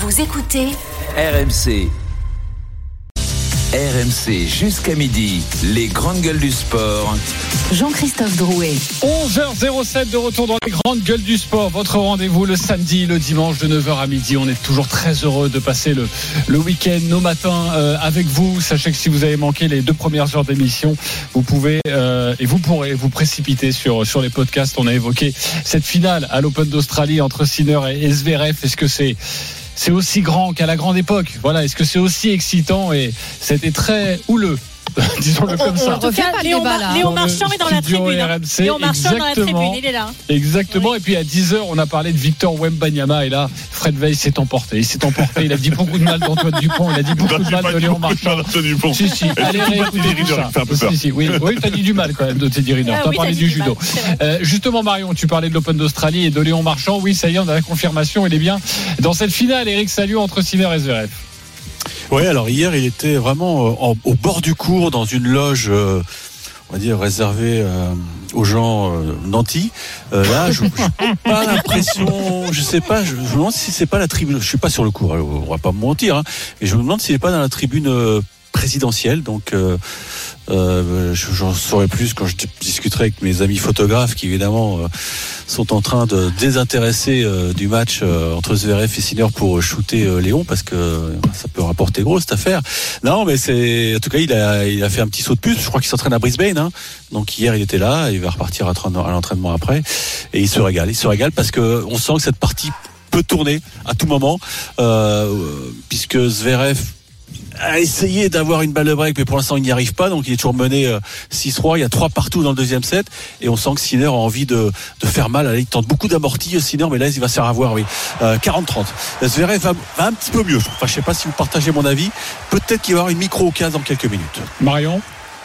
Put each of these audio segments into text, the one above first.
Vous écoutez RMC. RMC jusqu'à midi, les grandes gueules du sport. Jean-Christophe Drouet. 11h07 de retour dans les grandes gueules du sport. Votre rendez-vous le samedi, le dimanche de 9h à midi. On est toujours très heureux de passer le week-end, nos matins avec vous. Sachez que si vous avez manqué les 2 premières heures d'émission, vous pouvez et vous pourrez vous précipiter sur les podcasts. On a évoqué cette finale à l'Open d'Australie entre Sinner et Zverev. Est-ce que c'est aussi grand qu'à la grande époque? Voilà, est-ce que c'est aussi excitant? Et c'était très houleux. Disons-le comme ça. En tout cas, Léon Marchand est dans la tribune. RMC, Léon Marchand est dans la tribune, il est là. Exactement. Oui. Et puis à 10h, on a parlé de Victor Wembanyama. Et là, Fred Weiss s'est emporté. Il a dit beaucoup de mal d'Antoine Dupont. Il a dit beaucoup de mal de Léon Marchand. Si. Allez réécouter tout ça. Oui, t'as dit du mal quand même de Teddy Riner. T'as parlé du judo. Justement, Marion, tu parlais de l'Open d'Australie et de Léon Marchand. Oui, ça y est, on a la confirmation. Il est bien dans cette finale, Eric Salio, entre Sinner et Zverev. Oui, alors hier, il était vraiment au bord du cours, dans une loge, on va dire, réservée aux gens nantis. Là, je n'ai pas l'impression, je sais pas, je me demande si c'est pas la tribune, je suis pas sur le cours, on va pas me mentir, hein, mais je me demande s'il n'est pas dans la tribune présidentielle, donc j'en saurai plus quand je discuterai avec mes amis photographes qui évidemment sont en train de désintéresser du match entre Zverev et Sinner pour shooter Léon, parce que ça peut rapporter gros cette affaire. Non, mais en tout cas il a fait un petit saut de puce. Je crois qu'il s'entraîne à Brisbane, hein. Donc hier il était là, il va repartir à l'entraînement après, et il se régale parce que on sent que cette partie peut tourner à tout moment, puisque Zverev a essayé d'avoir une balle de break, mais pour l'instant il n'y arrive pas, donc il est toujours mené 6-3, il y a 3 partout dans le deuxième set, et on sent que Sinner a envie de faire mal. Là, il tente beaucoup d'amortis Sinner, mais là il va se faire avoir, 40-30. Zverev va un petit peu mieux, enfin je sais pas si vous partagez mon avis, peut-être qu'il va y avoir une micro-occasion dans quelques minutes. Marion?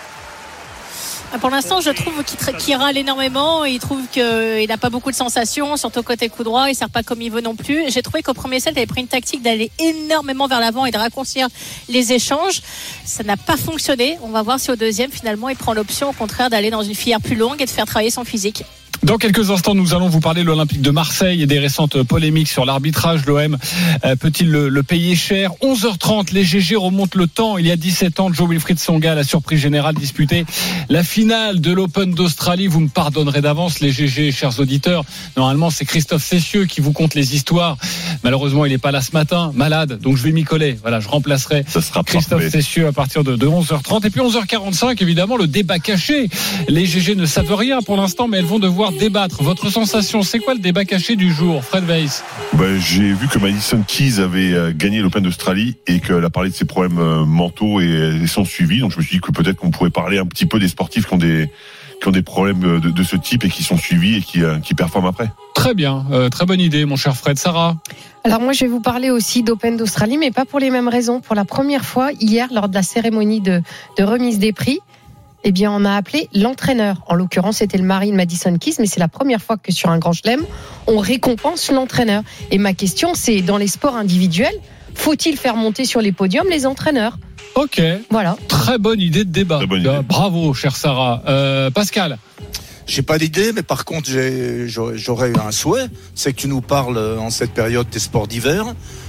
Pour l'instant, je trouve qu'il râle énormément. Il trouve qu'il n'a pas beaucoup de sensations, surtout côté coup droit. Il ne sert pas comme il veut non plus. J'ai trouvé qu'au premier set, il avait pris une tactique d'aller énormément vers l'avant et de raccourcir les échanges. Ça n'a pas fonctionné. On va voir si au deuxième, finalement, il prend l'option, au contraire, d'aller dans une filière plus longue et de faire travailler son physique. Dans quelques instants, nous allons vous parler de l'Olympique de Marseille et des récentes polémiques sur l'arbitrage. L'OM peut-il le payer cher? 11h30, les GG remontent le temps. Il y a 17 ans, Joe-Wilfried Tsonga, la surprise générale, disputait la finale de l'Open d'Australie. Vous me pardonnerez d'avance, les GG, chers auditeurs. Normalement, c'est Christophe Cessieux qui vous conte les histoires. Malheureusement, il n'est pas là ce matin, malade. Donc, je vais m'y coller. Voilà, je remplacerai Christophe Cessieux à partir de 11h30. Et puis 11h45, évidemment, le débat caché. Les GG ne savent rien pour l'instant, mais elles vont devoir débattre. Votre sensation, c'est quoi le débat caché du jour, Fred Weiss? J'ai vu que Madison Keys avait gagné l'Open d'Australie et qu'elle a parlé de ses problèmes mentaux et son suivi. Donc je me suis dit que peut-être qu'on pourrait parler un petit peu des sportifs qui ont des problèmes de ce type et qui sont suivis et qui performent après. Très bien, très bonne idée, mon cher Fred. Sarah? Alors moi, je vais vous parler aussi d'Open d'Australie, mais pas pour les mêmes raisons. Pour la première fois, hier, lors de la cérémonie de remise des prix, eh bien, on a appelé l'entraîneur. En l'occurrence, c'était le mari de Madison Keys, mais c'est la première fois que sur un grand chelem, on récompense l'entraîneur. Et ma question, c'est dans les sports individuels, faut-il faire monter sur les podiums les entraîneurs? Ok. Voilà. Très bonne idée de débat. Bravo, chère Sarah. Pascal? J'ai pas d'idée, mais par contre, j'aurais un souhait, c'est que tu nous parles en cette période des sports d'hiver.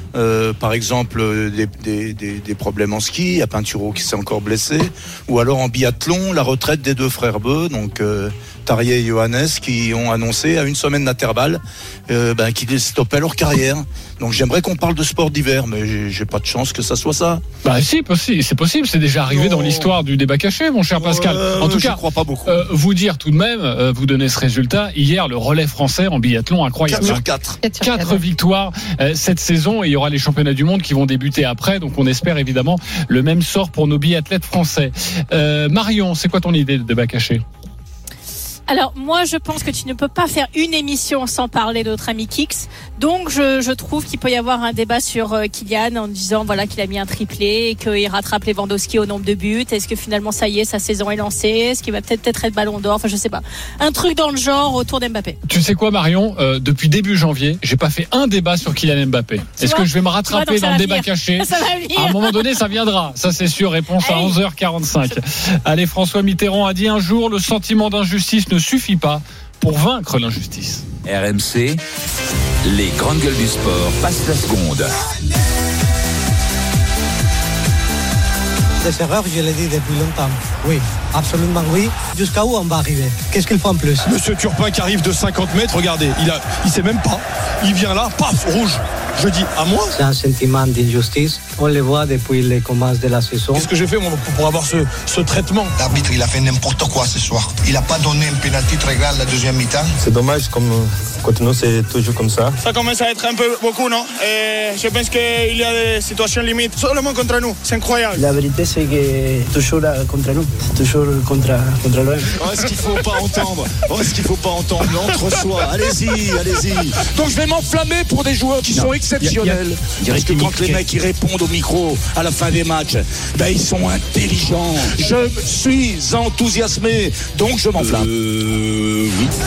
Par exemple des problèmes en ski, il y a Pinturo qui s'est encore blessé, ou alors en biathlon, la retraite des 2 frères Beu, donc Tarjei et Johannes, qui ont annoncé à une semaine d'intervalle qu'ils stoppaient leur carrière. Donc j'aimerais qu'on parle de sport d'hiver, mais j'ai pas de chance que ça soit ça. Si, c'est possible, c'est déjà arrivé dans l'histoire du débat caché, mon cher Pascal. En tout cas, je crois pas beaucoup. Vous dire tout de même, vous donner ce résultat, hier le relais français en biathlon, incroyable. 4 victoires cette saison, et il y aura les championnats du monde qui vont débuter après, donc on espère évidemment le même sort pour nos biathlètes français. Marion, c'est quoi ton idée de débat caché? Alors moi je pense que tu ne peux pas faire une émission sans parler de notre ami Kix. Donc je trouve qu'il peut y avoir un débat sur Kylian en disant voilà qu'il a mis un triplé et qu'il rattrape Lewandowski au nombre de buts. Est-ce que finalement ça y est, sa saison est lancée? Est-ce qu'il va peut-être être Ballon d'Or? Enfin je sais pas. Un truc dans le genre autour d'Mbappé. Tu sais quoi Marion, depuis début janvier, j'ai pas fait un débat sur Kylian Mbappé. Est-ce que je vais me rattraper dans le débat caché? À un moment donné ça viendra, ça c'est sûr. Réponse à 11h45. Allez, François Mitterrand a dit un jour, le sentiment d'injustice ne suffit pas pour vaincre l'injustice. RMC, Les grandes gueules du sport passent la seconde. Des erreurs, je l'ai dit depuis longtemps. Oui, absolument oui. Jusqu'à où on va arriver? Qu'est-ce qu'il faut en plus? Monsieur Turpin qui arrive de 50 mètres, regardez, il sait même pas. Il vient là, paf, rouge. Je dis, à moi? C'est un sentiment d'injustice. On le voit depuis le commencement de la saison. Qu'est-ce que j'ai fait moi, pour avoir ce traitement? L'arbitre, il a fait n'importe quoi ce soir. Il n'a pas donné un pénalty très grave la deuxième mi-temps. C'est dommage, comme contre nous, c'est toujours comme ça. Ça commence à être un peu beaucoup, non? Et je pense qu'il y a des situations limites seulement contre nous. C'est incroyable. La vérité, c'est que toujours contre nous, toujours contre l'OM. Est-ce qu'il faut pas entendre? Est-ce qu'il faut pas entendre l'entre-soi? Allez-y. Donc je vais m'enflammer pour des joueurs qui sont exceptionnels. Parce que quand les mecs ils répondent au micro à la fin des matchs, ils sont intelligents. Je suis enthousiasmé, donc je m'enflamme. Oui.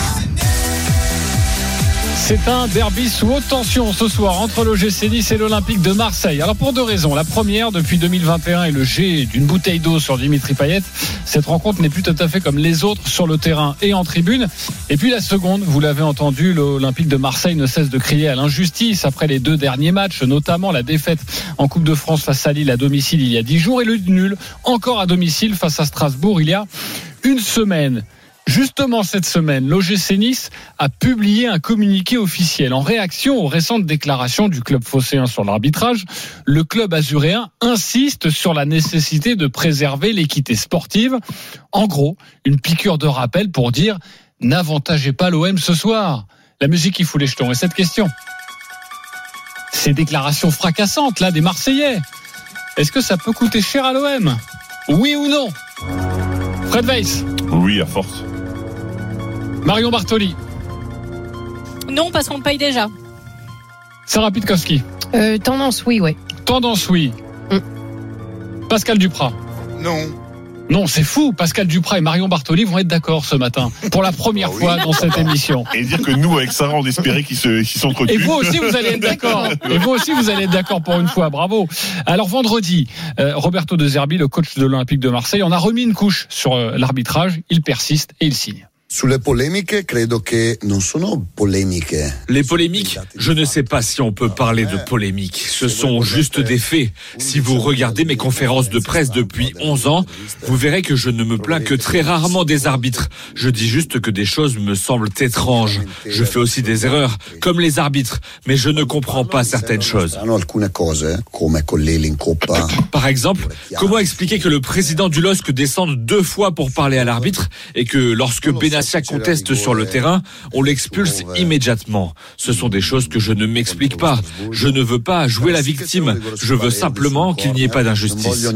C'est un derby sous haute tension ce soir entre l'OGC Nice et l'Olympique de Marseille. Alors pour deux raisons. La première, depuis 2021 et le jet d'une bouteille d'eau sur Dimitri Payet, cette rencontre n'est plus tout à fait comme les autres sur le terrain et en tribune. Et puis la seconde, vous l'avez entendu, l'Olympique de Marseille ne cesse de crier à l'injustice après les deux derniers matchs, notamment la défaite en Coupe de France face à Lille à domicile il y a 10 jours et le nul encore à domicile face à Strasbourg il y a une semaine. Justement, cette semaine, l'OGC Nice a publié un communiqué officiel. En réaction aux récentes déclarations du club phocéen sur l'arbitrage, le club azuréen insiste sur la nécessité de préserver l'équité sportive. En gros, une piqûre de rappel pour dire « n'avantagez pas l'OM ce soir ». La musique qui fout les jetons. Et cette question, ces déclarations fracassantes là des Marseillais, est-ce que ça peut coûter cher à l'OM? Oui ou non? Fred Weiss? Oui, à force. Marion Bartoli? Non, parce qu'on le paye déjà. Sarah Pitkowski? Tendance oui, ouais. Tendance oui. Pascal Duprat? Non, c'est fou. Pascal Duprat et Marion Bartoli vont être d'accord ce matin pour la première fois dans cette émission. Et dire que nous, avec Sarah, on espérait qu'ils s'entretuent. Et vous aussi, vous allez être d'accord. Et vous aussi, vous allez être d'accord pour une fois. Bravo. Alors vendredi, Roberto De Zerbi, le coach de l'Olympique de Marseille, on a remis une couche sur l'arbitrage. Il persiste et il signe. Sulle polemiche, credo che non sono polemiche. Les polémiques, je ne sais pas si on peut parler de polémiques. Ce sont juste des faits. Si vous regardez mes conférences de presse depuis 11 ans, vous verrez que je ne me plains que très rarement des arbitres. Je dis juste que des choses me semblent étranges. Je fais aussi des erreurs, comme les arbitres, mais je ne comprends pas certaines choses. Par exemple, comment expliquer que le président du LOSC descende 2 fois pour parler à l'arbitre et que lorsque Benassia conteste sur le terrain, on l'expulse immédiatement. Ce sont des choses que je ne m'explique pas. Je ne veux pas jouer la victime. Je veux simplement qu'il n'y ait pas d'injustice.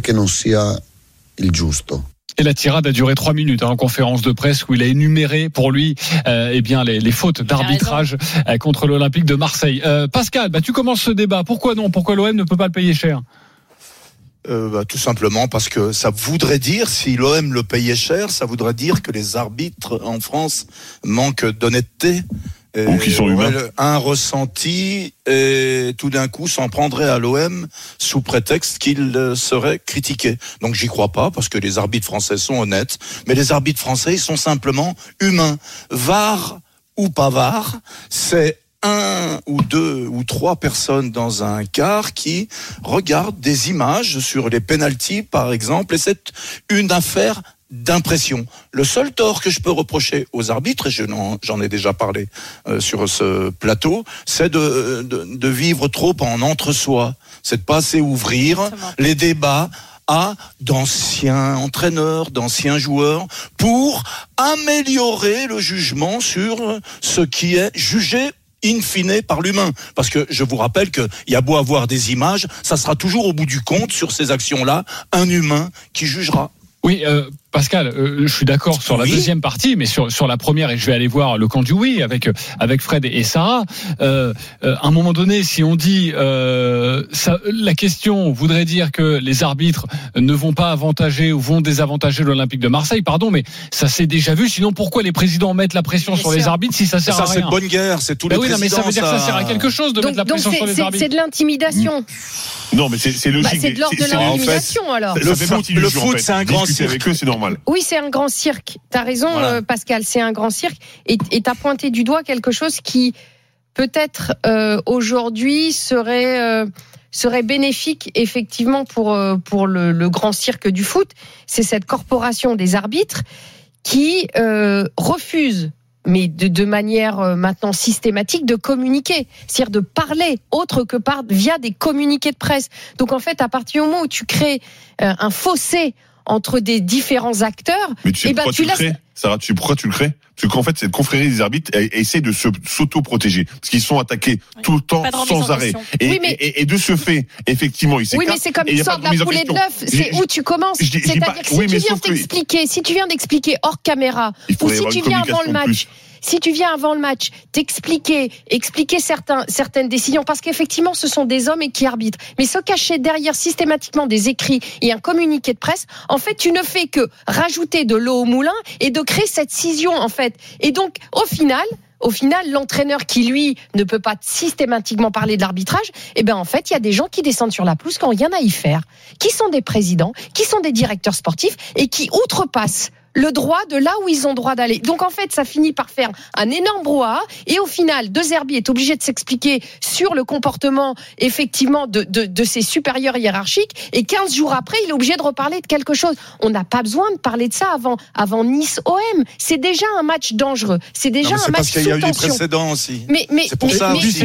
Et la tirade a duré 3 minutes en conférence de presse où il a énuméré pour lui les fautes d'arbitrage contre l'Olympique de Marseille. Pascal, tu commences ce débat. Pourquoi non? Pourquoi l'OM ne peut pas le payer cher? Tout simplement parce que ça voudrait dire, si l'OM le payait cher, ça voudrait dire que les arbitres en France manquent d'honnêteté. Ou qu'ils sont humains. Un ressenti et tout d'un coup s'en prendrait à l'OM sous prétexte qu'il serait critiqué. Donc j'y crois pas parce que les arbitres français sont honnêtes, mais les arbitres français ils sont simplement humains. VAR ou pas VAR, c'est 1 ou 2 ou 3 personnes dans un quart qui regardent des images sur les pénaltys par exemple, et c'est une affaire d'impression. Le seul tort que je peux reprocher aux arbitres, et j'en ai déjà parlé sur ce plateau, c'est de vivre trop en entre-soi. C'est de pas assez ouvrir les débats à d'anciens entraîneurs, d'anciens joueurs, pour améliorer le jugement sur ce qui est jugé in fine par l'humain. Parce que je vous rappelle qu'il y a beau avoir des images, ça sera toujours au bout du compte sur ces actions-là, un humain qui jugera. Oui, Pascal, je suis d'accord sur la deuxième partie, mais sur la première, et je vais aller voir le camp du oui avec Fred et Sarah. À un moment donné, si on dit la question voudrait dire que les arbitres ne vont pas avantager ou vont désavantager l'Olympique de Marseille, pardon, mais ça s'est déjà vu. Sinon, pourquoi les présidents mettent la pression sur les arbitres si ça sert à rien? Ça, c'est de bonne guerre, c'est tous les présidents. Mais ça veut dire que ça sert à quelque chose de mettre la pression sur les arbitres. C'est de l'intimidation. Non, mais c'est logique. C'est de l'ordre de l'intimidation, alors. Le foot, c'est un grand cirque. Avec eux, c'est normal. Oui, c'est un grand cirque. T'as raison, Pascal, c'est un grand cirque. Et t'as pointé du doigt quelque chose qui peut-être aujourd'hui serait bénéfique effectivement pour le grand cirque du foot. C'est cette corporation des arbitres qui refuse, mais de manière maintenant systématique, de communiquer, c'est-à-dire de parler autre que via des communiqués de presse. Donc en fait, à partir du moment où tu crées un fossé entre des différents acteurs, mais tu sais pourquoi tu le crées, Sarah, tu sais pourquoi tu le crées? Parce qu'en fait, cette confrérie des arbitres essaie de s'auto-protéger. Parce qu'ils sont attaqués tout le temps, sans arrêt. Et de ce fait, effectivement, ils s'écartent. Oui, mais c'est comme l'histoire de la poule et de l'œuf. C'est où tu commences. C'est-à-dire que si tu viens d'expliquer hors caméra, ou si tu viens avant le match, expliquer certaines décisions, parce qu'effectivement, ce sont des hommes et qui arbitrent. Mais se cacher derrière systématiquement des écrits et un communiqué de presse, en fait, tu ne fais que rajouter de l'eau au moulin et de créer cette scission, en fait. Et donc, au final, l'entraîneur qui, lui, ne peut pas systématiquement parler de l'arbitrage, en fait, il y a des gens qui descendent sur la pelouse qui n'ont rien à y faire, qui sont des présidents, qui sont des directeurs sportifs et qui outrepassent le droit de là où ils ont droit d'aller. Donc en fait, ça finit par faire un énorme brouhaha et au final, De Zerbi est obligé de s'expliquer sur le comportement effectivement de ses supérieurs hiérarchiques et 15 jours après, il est obligé de reparler de quelque chose. On n'a pas besoin de parler de ça avant Nice-OM. C'est déjà un match dangereux. C'est déjà un match sous tension. Parce qu'il y a eu des précédents aussi. C'est pour ça aussi.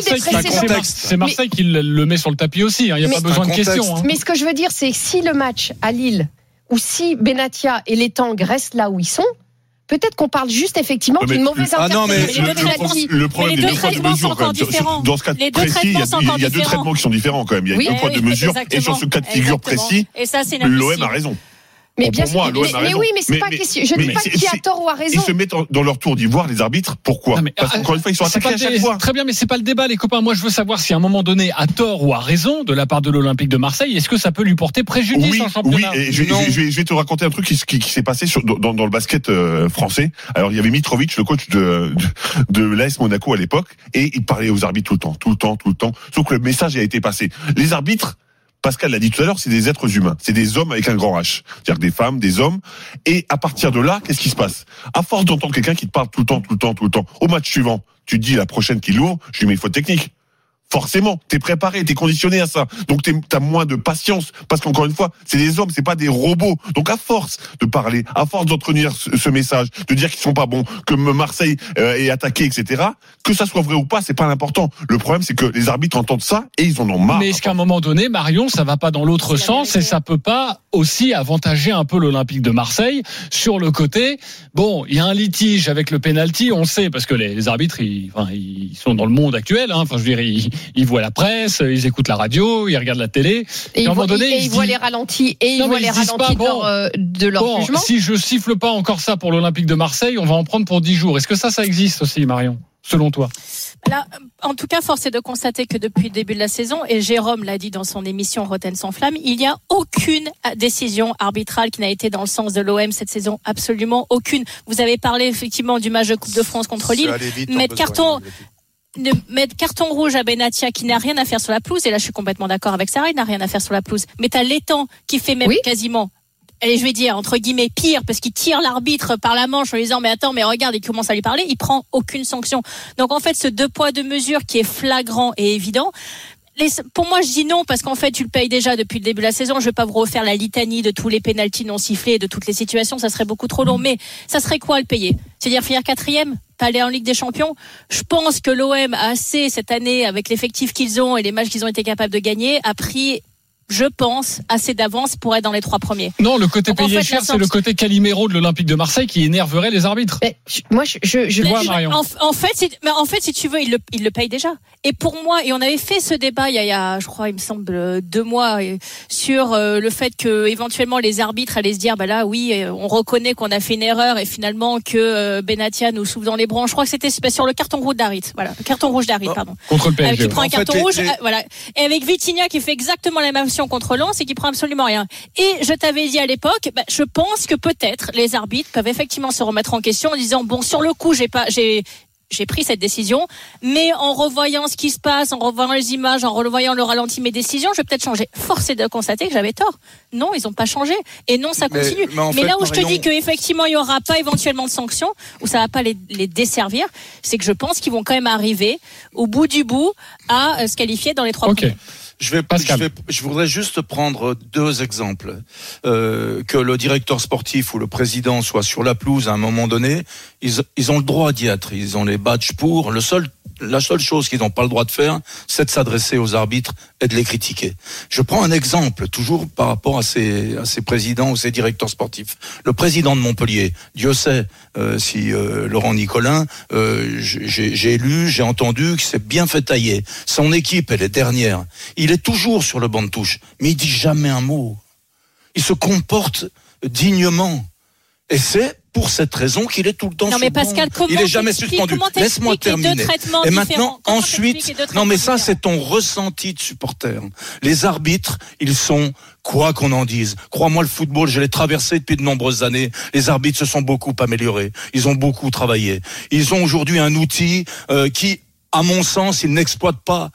C'est Marseille qui le met sur le tapis aussi. Il n'y a pas besoin de questions. Mais ce que je veux dire, c'est si le match à Lille ou si Benatia et les Tangues restent là où ils sont, peut-être qu'on parle juste effectivement d'une mauvaise interprétation. Le problème des deux poids de mesure, quand même. Dans ce cas précis, il y a deux traitements qui sont différents quand même. Il y a deux poids de mesure, et sur ce cas de figure précis, l'OM a raison. Mais bien sûr, oui, mais c'est pas question. Je ne dis pas qui a tort ou a raison. Ils se mettent dans leur tour d'ivoire, les arbitres. Pourquoi? Parce qu'encore une fois, ils sont attaqués à chaque fois. Très bien, mais c'est pas le débat, les copains. Moi, je veux savoir si à un moment donné, à tort ou à raison, de la part de l'Olympique de Marseille, est-ce que ça peut lui porter préjudice en championnat? Oui, et je vais te raconter un truc qui s'est passé dans le basket français. Alors, il y avait Mitrovic, le coach de l'AS Monaco à l'époque, et il parlait aux arbitres tout le temps. Sauf que le message a été passé. Les arbitres, Pascal l'a dit tout à l'heure, c'est des êtres humains. C'est des hommes avec un grand H. C'est-à-dire des femmes, des hommes. Et à partir de là, qu'est-ce qui se passe? À force d'entendre quelqu'un qui te parle tout le temps, au match suivant, tu te dis la prochaine qui l'ouvre, je lui mets une faute technique. Forcément, t'es préparé, t'es conditionné à ça. Donc t'as moins de patience. Parce qu'encore une fois, c'est des hommes, c'est pas des robots. Donc à force de parler, à force d'entretenir ce message, de dire qu'ils sont pas bons, que Marseille est attaqué, etc., que ça soit vrai ou pas, c'est pas l'important. Le problème, c'est que les arbitres entendent ça et ils en ont marre. Mais est-ce qu'à un moment donné, Marion, ça va pas dans l'autre sens et ça peut pas aussi avantager un peu l'Olympique de Marseille sur le côté? Bon, il y a un litige avec le penalty, on le sait, parce que les arbitres, ils sont dans le monde actuel. Enfin, je veux dire, ils voient la presse, ils écoutent la radio, ils regardent la télé. Et ils voient les ralentis de leur jugement. Si je siffle pas encore ça pour l'Olympique de Marseille, on va en prendre pour 10 jours. Est-ce que ça existe aussi, Marion, selon toi? Là, en tout cas, force est de constater que depuis le début de la saison, et Jérôme l'a dit dans son émission Rotten sans flamme, il n'y a aucune décision arbitrale qui n'a été dans le sens de l'OM cette saison, absolument aucune. Vous avez parlé effectivement du match de Coupe de France contre Lille, mettre carton rouge à Benatia qui n'a rien à faire sur la pelouse, et là je suis complètement d'accord avec Sarah, il n'a rien à faire sur la pelouse, mais t'as l'étang qui fait même quasiment, et je vais dire entre guillemets pire, parce qu'il tire l'arbitre par la manche en lui disant mais attends, mais regarde, il commence à lui parler, il prend aucune sanction. Donc en fait, ce deux poids deux mesures qui est flagrant et évident, pour moi, je dis non, parce qu'en fait, tu le payes déjà depuis le début de la saison. Je vais pas vous refaire la litanie de tous les pénaltys non sifflés et de toutes les situations, ça serait beaucoup trop long. Mais ça serait quoi le payer? C'est-à-dire finir 4e, pas aller en Ligue des Champions? Je pense que l'OM a assez cette année, avec l'effectif qu'ils ont et les matchs qu'ils ont été capables de gagner, a pris, je pense, assez d'avance pour être dans les 3 premiers. Non, le côté payé cher, c'est le côté Calimero de l'Olympique de Marseille qui énerverait les arbitres. Mais moi, je vois, Marion. En fait, si tu veux, il le paye déjà. Et pour moi, et on avait fait ce débat il y a, je crois, il me semble 2 mois, sur le fait que éventuellement les arbitres allaient se dire, bah là, oui, on reconnaît qu'on a fait une erreur et finalement que Benatia nous souffle dans les branches. Je crois que c'était sur le carton rouge d'Harit. Voilà, le carton rouge d'Harit, pardon. Contre le PSG. Qui prend un carton rouge, voilà. Et avec Vitinha qui fait exactement la même contre Lens et qui prend absolument rien. Et je t'avais dit à l'époque, je pense que peut-être les arbitres peuvent effectivement se remettre en question en disant bon, sur le coup, j'ai pris cette décision, mais en revoyant ce qui se passe, en revoyant les images, en revoyant le ralenti, mes décisions, je vais peut-être changer. Force est de constater que j'avais tort. Non, ils n'ont pas changé. Et non, ça continue. Mais là où je te dis qu'effectivement, il n'y aura pas éventuellement de sanctions, où ça ne va pas les desservir, c'est que je pense qu'ils vont quand même arriver au bout du bout à se qualifier dans les 3 premiers. Je voudrais juste prendre 2 exemples. Que le directeur sportif ou le président soit sur la pelouse à un moment donné, ils ont le droit d'y être. Ils ont les badges pour. La seule chose qu'ils n'ont pas le droit de faire, c'est de s'adresser aux arbitres et de les critiquer. Je prends un exemple, toujours par rapport à ces présidents ou ces directeurs sportifs. Le président de Montpellier, Dieu sait si Laurent Nicolin, j'ai entendu que c'est bien fait tailler. Son équipe, elle est dernière. Il est toujours sur le banc de touche, mais il dit jamais un mot. Il se comporte dignement. Et c'est pour cette raison qu'il est tout le temps sur le banc. Pascal, il est jamais suspendu. Laisse-moi terminer. Et maintenant, ensuite, non mais ça c'est ton ressenti de supporter. Les arbitres, ils sont, quoi qu'on en dise, crois-moi, le football, je l'ai traversé depuis de nombreuses années. Les arbitres se sont beaucoup améliorés. Ils ont beaucoup travaillé. Ils ont aujourd'hui un outil qui, à mon sens, ils n'exploitent pas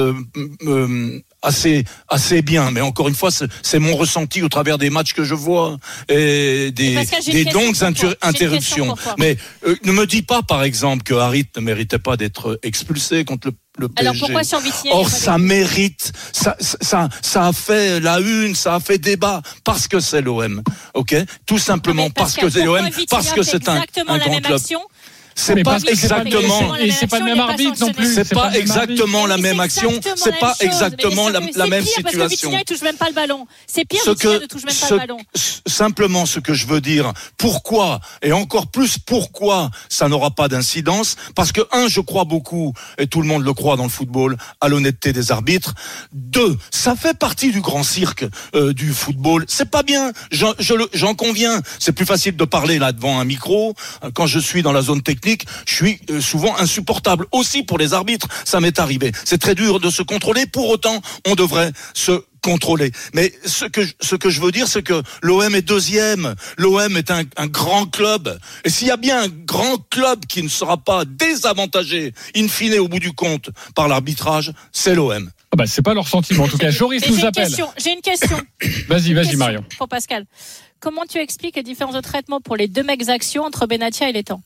assez bien, mais encore une fois, c'est mon ressenti au travers des matchs que je vois et des longues interruptions. Mais ne me dis pas, par exemple, que Harit ne méritait pas d'être expulsé contre le PSG. Alors pourquoi sur Vitinha? Or, ça mérite, ça a fait la une, ça a fait débat parce que c'est l'OM, ok? Tout simplement parce que c'est l'OM, parce que c'est un grand club. C'est pas exactement, et c'est pas le même arbitre non plus. C'est pas exactement la même action, c'est pas exactement la même situation. Parce que Vitinha, il touche même pas le ballon. C'est pire, Vitinha ne touche même pas le ballon. Simplement, ce que je veux dire, pourquoi, et encore plus pourquoi ça n'aura pas d'incidence, parce que je crois beaucoup, et tout le monde le croit dans le football, à l'honnêteté des arbitres. 2, ça fait partie du grand cirque du football. C'est pas bien, j'en conviens. C'est plus facile de parler là devant un micro. Quand je suis dans la zone technique, je suis souvent insupportable aussi pour les arbitres, ça m'est arrivé. C'est très dur de se contrôler, pour autant on devrait se contrôler. Mais ce que je veux dire, c'est que l'OM est 2e. L'OM est un grand club. Et s'il y a bien un grand club qui ne sera pas désavantagé, in fine, au bout du compte, par l'arbitrage, c'est l'OM. C'est pas leur sentiment. En tout cas, Joris nous appelle. J'ai une question. Vas-y, Marion. Pour Pascal. Comment tu expliques les différences de traitement pour les 2 mecs actions entre Benatia et Létang?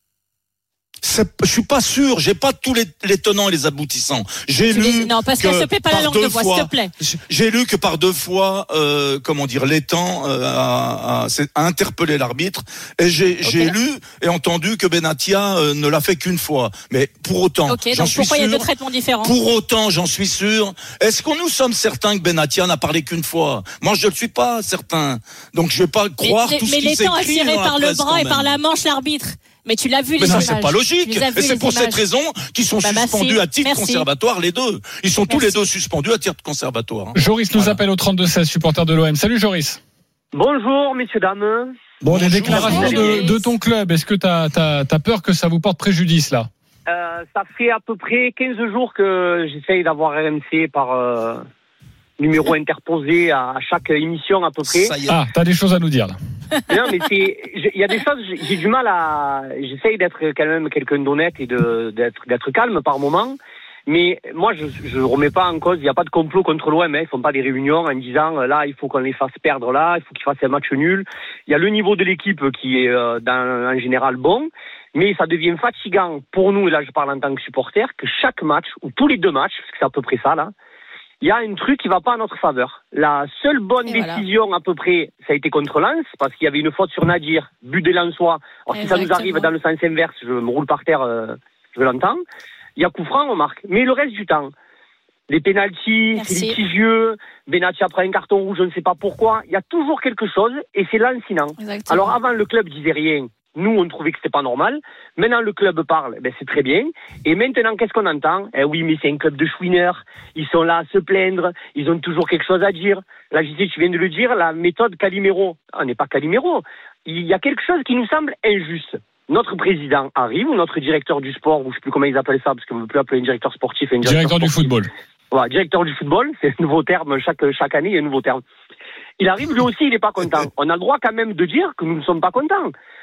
Je suis pas sûr, j'ai pas tous les tenants et les aboutissants. Non, Pascal, s'il te plaît, pas la langue de bois, s'il te plaît. J'ai lu que par 2 fois, Létang a interpellé l'arbitre, et j'ai lu et entendu que Benatia ne l'a fait qu'une fois. Mais pour autant, j'en suis sûr. Pourquoi il y a 2 traitements différents? Pour autant, j'en suis sûr. Est-ce que nous sommes certains que Benatia n'a parlé qu'une fois? Moi, je ne suis pas certain. Donc, je vais pas croire tout ce qui s'écrit. Mais Létang a tiré par le bras et par la manche l'arbitre. Mais tu l'as vu, les images. Mais c'est pas logique. Et c'est pour cette raison qu'ils sont suspendus à titre conservatoire, les 2. Ils sont tous les 2 suspendus à titre conservatoire. Joris nous appelle au 32-16, supporter de l'OM. Salut Joris. Bonjour, messieurs, dames. Bon, les déclarations de ton club, est-ce que t'as peur que ça vous porte préjudice, là? Ça fait à peu près 15 jours que j'essaye d'avoir RMC par numéro interposé à chaque émission à peu près. Ah, t'as des choses à nous dire, là. Non, mais il y a des choses, j'ai du mal j'essaye d'être quand même quelqu'un d'honnête et d'être calme par moment. Mais moi, je remets pas en cause, il n'y a pas de complot contre l'OM, Ils font pas des réunions en disant, là, il faut qu'on les fasse perdre là, il faut qu'ils fassent un match nul. Il y a le niveau de l'équipe qui est, en général bon. Mais ça devient fatigant pour nous, et là, je parle en tant que supporter, que chaque match, ou tous les 2 matchs, parce que c'est à peu près ça, là, il y a un truc qui va pas à notre faveur. La seule bonne décision, à peu près, ça a été contre Lens, parce qu'il y avait une faute sur Nadir, but des Lensois. Alors, si ça nous arrive dans le sens inverse, je me roule par terre, je l'entends. Il y a coup franc, on marque. Mais le reste du temps, les pénaltys, c'est litigieux, Benatia prend un carton rouge, je ne sais pas pourquoi. Il y a toujours quelque chose, et c'est lancinant. Exactement. Alors, avant, le club disait rien. Nous, on trouvait que c'était pas normal. Maintenant, le club parle, c'est très bien. Et maintenant, qu'est-ce qu'on entend? Oui, mais c'est un club de chouineurs. Ils sont là à se plaindre. Ils ont toujours quelque chose à dire. Là, tu viens de le dire, la méthode Calimero. On n'est pas Calimero. Il y a quelque chose qui nous semble injuste. Notre président arrive, ou notre directeur du sport, ou je sais plus comment ils appellent ça, parce qu'on ne veut plus appeler un directeur sportif. Directeur du football. Voilà, directeur du football. C'est un nouveau terme. Chaque année, il y a un nouveau terme. Il arrive, lui aussi, il n'est pas content. On a le droit quand même de dire que nous ne sommes pas contents.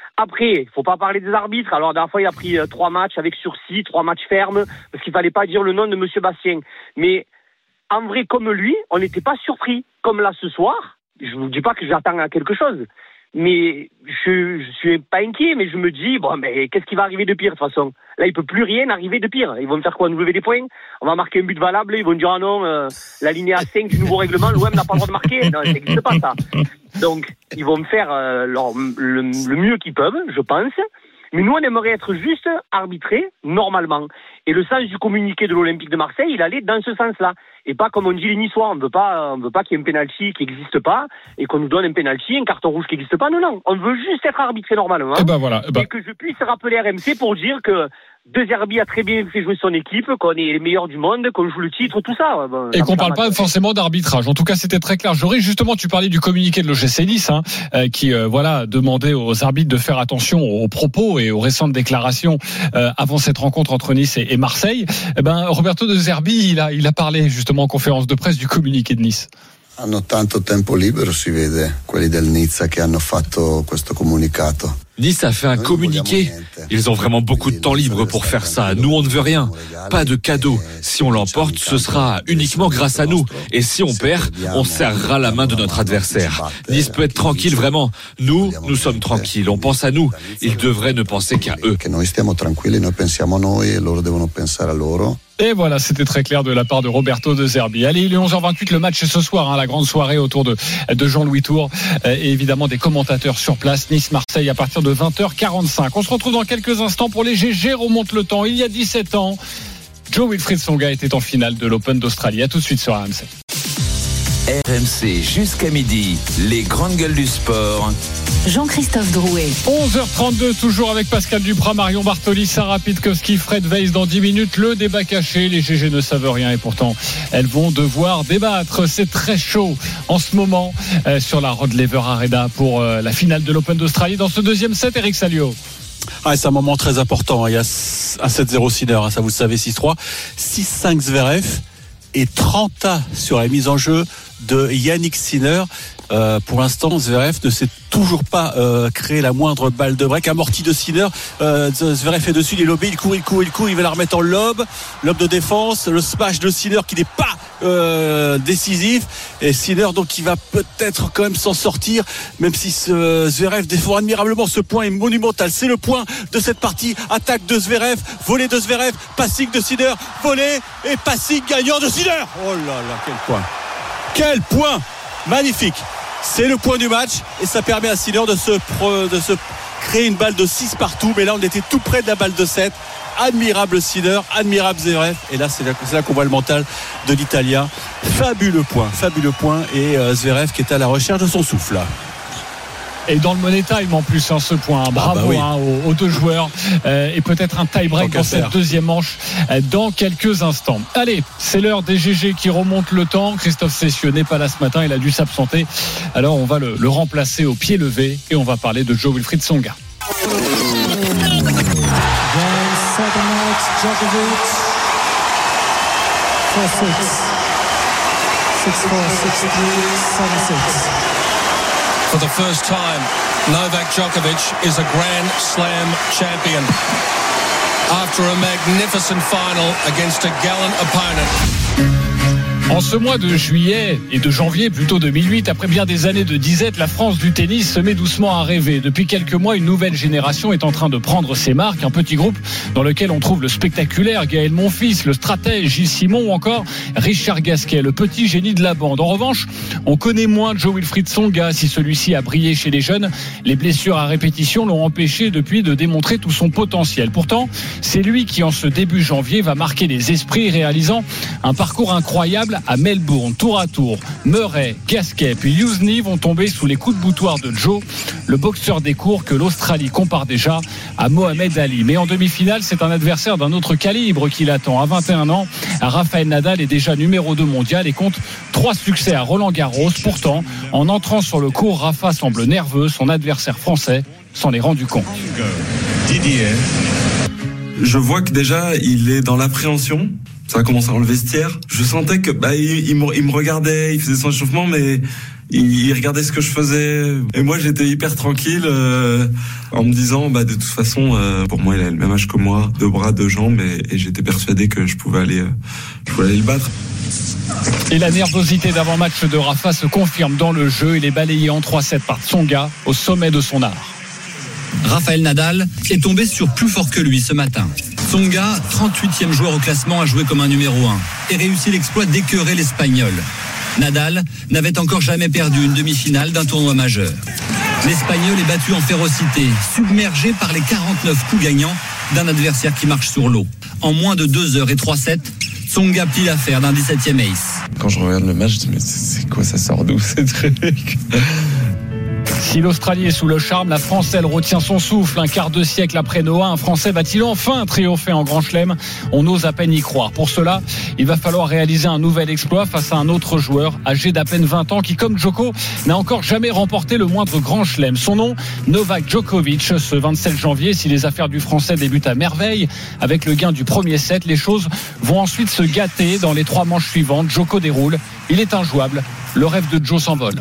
Après, faut pas parler des arbitres. Alors, la dernière fois, il a pris 3 matchs avec sursis, 3 matchs fermes, parce qu'il fallait pas dire le nom de Monsieur Bastien. Mais, en vrai, comme lui, on n'était pas surpris. Comme là, ce soir, je vous dis pas que j'attends à quelque chose. Mais, je suis pas inquiet, mais je me dis, bon, mais qu'est-ce qui va arriver de pire, de toute façon? Là, il peut plus rien arriver de pire. Ils vont me faire quoi? Nous lever des points? On va marquer un but valable, ils vont dire, ah non, la lignée A5 du nouveau règlement, l'OM n'a pas le droit de marquer. Non, ça n'existe pas, ça. Donc, ils vont me faire le mieux qu'ils peuvent, je pense. Mais nous, on aimerait être juste arbitrés, normalement. Et le sens du communiqué de l'Olympique de Marseille, il allait dans ce sens-là. Et pas comme on dit les Niçois, on veut pas qu'il y ait un penalty qui n'existe pas, et qu'on nous donne un penalty, un carton rouge qui n'existe pas. Non. On veut juste être arbitré normalement. Et voilà. Et que je puisse rappeler RMC pour dire que De Zerbi a très bien fait jouer son équipe, qu'on est les meilleurs du monde, qu'on joue le titre, tout ça. Et qu'on parle pas forcément d'arbitrage. En tout cas, c'était très clair. Joris, justement, tu parlais du communiqué de l'OGC Nice, qui demandait aux arbitres de faire attention aux propos et aux récentes déclarations avant cette rencontre entre Nice et Marseille. Roberto De Zerbi, il a parlé justement en conférence de presse du communiqué de Nice. Hanno tanto tempo libero, si vede, quelli del Nizza che hanno fatto questo comunicato. Nice a fait un communiqué. Ils ont vraiment beaucoup de temps libre pour faire ça. Nous, on ne veut rien. Pas de cadeau. Si on l'emporte, ce sera uniquement grâce à nous. Et si on perd, on serrera la main de notre adversaire. Nice peut être tranquille, vraiment. Nous sommes tranquilles. On pense à nous. Ils devraient ne penser qu'à eux. Noi stiamo tranquilli, noi pensiamo a noi e loro devono pensare a loro. Et voilà, c'était très clair de la part de Roberto De Zerbi. Allez, il est 11h28, le match ce soir, la grande soirée autour de Jean-Louis Tour et évidemment des commentateurs sur place. Nice-Marseille à partir de 20h45. On se retrouve dans quelques instants pour les GG remonte le temps. Il y a 17 ans, Jo-Wilfried Tsonga était en finale de l'Open d'Australie. À tout de suite sur RMC. RMC jusqu'à midi, les grandes gueules du sport. Jean-Christophe Drouet. 11h32, toujours avec Pascal Duprat, Marion Bartoli, Sarah Pitkowski, Fred Weiss. Dans 10 minutes, le débat caché. Les GG ne savent rien et pourtant, elles vont devoir débattre. C'est très chaud en ce moment sur la Rod Laver Arena pour la finale de l'Open d'Australie. Dans ce deuxième set, Eric Salio. C'est un moment très important. Il y a un 7-0 Sinner, ça vous le savez, 6-3. 6-5 Zverev et 30A sur la mise en jeu de Yannick Sinner. Pour l'instant, Zverev ne s'est toujours pas créé la moindre balle de break. Amorti de Sinner. Zverev est dessus, il est lobé, il court, il va la remettre en lob de défense. Le smash de Sinner qui n'est pas décisif. Et Sinner donc qui va peut-être quand même s'en sortir, même si Zverev défend admirablement. Ce point est monumental. C'est le point de cette partie. Attaque de Zverev, volée de Zverev, passing de Sinner, volée et passing gagnant de Sinner. Oh là là, quel point! Quel point! Magnifique! C'est le point du match et ça permet à Sinner de se créer une balle de 6 partout. Mais là, on était tout près de la balle de 7. Admirable Sinner, admirable Zverev. Et là, c'est là qu'on voit le mental de l'Italien. Fabuleux point. Et Zverev qui est à la recherche de son souffle là. Et dans le money time en plus, ce point. Bravo aux deux joueurs. Et peut-être un tie-break dans cette deuxième manche dans quelques instants. Allez, c'est l'heure des GG qui remontent le temps. Christophe Cessieux n'est pas là ce matin, il a dû s'absenter. Alors on va le remplacer au pied levé et on va parler de Jo-Wilfried Tsonga. For the first time, Novak Djokovic is a Grand Slam champion after a magnificent final against a gallant opponent. En ce mois de juillet et de janvier plutôt 2008, après bien des années de disette, la France du tennis se met doucement à rêver. Depuis quelques mois, une nouvelle génération est en train de prendre ses marques. Un petit groupe dans lequel on trouve le spectaculaire Gaël Monfils, le stratège Gilles Simon ou encore Richard Gasquet, le petit génie de la bande. En revanche, on connaît moins Jo-Wilfried Tsonga. Si celui-ci a brillé chez les jeunes, les blessures à répétition l'ont empêché depuis de démontrer tout son potentiel. Pourtant, c'est lui qui en ce début janvier va marquer les esprits, réalisant un parcours incroyable à Melbourne, tour à tour. Murray, Gasquet puis Youzhny vont tomber sous les coups de boutoir de Joe, le boxeur des cours que l'Australie compare déjà à Mohamed Ali. Mais en demi-finale, c'est un adversaire d'un autre calibre qui l'attend. À 21 ans, Rafael Nadal est déjà numéro 2 mondial et compte 3 succès à Roland-Garros. Pourtant, en entrant sur le court, Rafa semble nerveux. Son adversaire français s'en est rendu compte. Didier. Je vois que déjà, il est dans l'appréhension. Ça a commencé dans le vestiaire. Je sentais que il me regardait, il faisait son échauffement, mais il regardait ce que je faisais. Et moi, j'étais hyper tranquille en me disant, de toute façon, pour moi, il a le même âge que moi, 2 bras, 2 jambes, et j'étais persuadé que je pouvais aller le battre. Et la nervosité d'avant-match de Rafa se confirme dans le jeu. Il est balayé en 3-7 par Tsonga au sommet de son art. Rafael Nadal est tombé sur plus fort que lui ce matin. Tsonga, 38e joueur au classement, a joué comme un numéro 1 et réussi l'exploit d'écœurer l'Espagnol. Nadal n'avait encore jamais perdu une demi-finale d'un tournoi majeur. L'Espagnol est battu en férocité, submergé par les 49 coups gagnants d'un adversaire qui marche sur l'eau. En moins de 2 heures et 3 sets, Tsonga plie l'affaire d'un 17e ace. Quand je regarde le match, je dis mais c'est quoi, ça sort d'où ces trucs? Si l'Australie est sous le charme, la France, elle, retient son souffle. Un quart de siècle après Noah, un Français va-t-il enfin triompher en Grand Chelem? On ose à peine y croire. Pour cela, il va falloir réaliser un nouvel exploit face à un autre joueur âgé d'à peine 20 ans qui, comme Djoko, n'a encore jamais remporté le moindre Grand Chelem. Son nom, Novak Djokovic. Ce 27 janvier, si les affaires du Français débutent à merveille, avec le gain du premier set, les choses vont ensuite se gâter dans les 3 manches suivantes. Djoko déroule, il est injouable. Le rêve de Joe s'envole.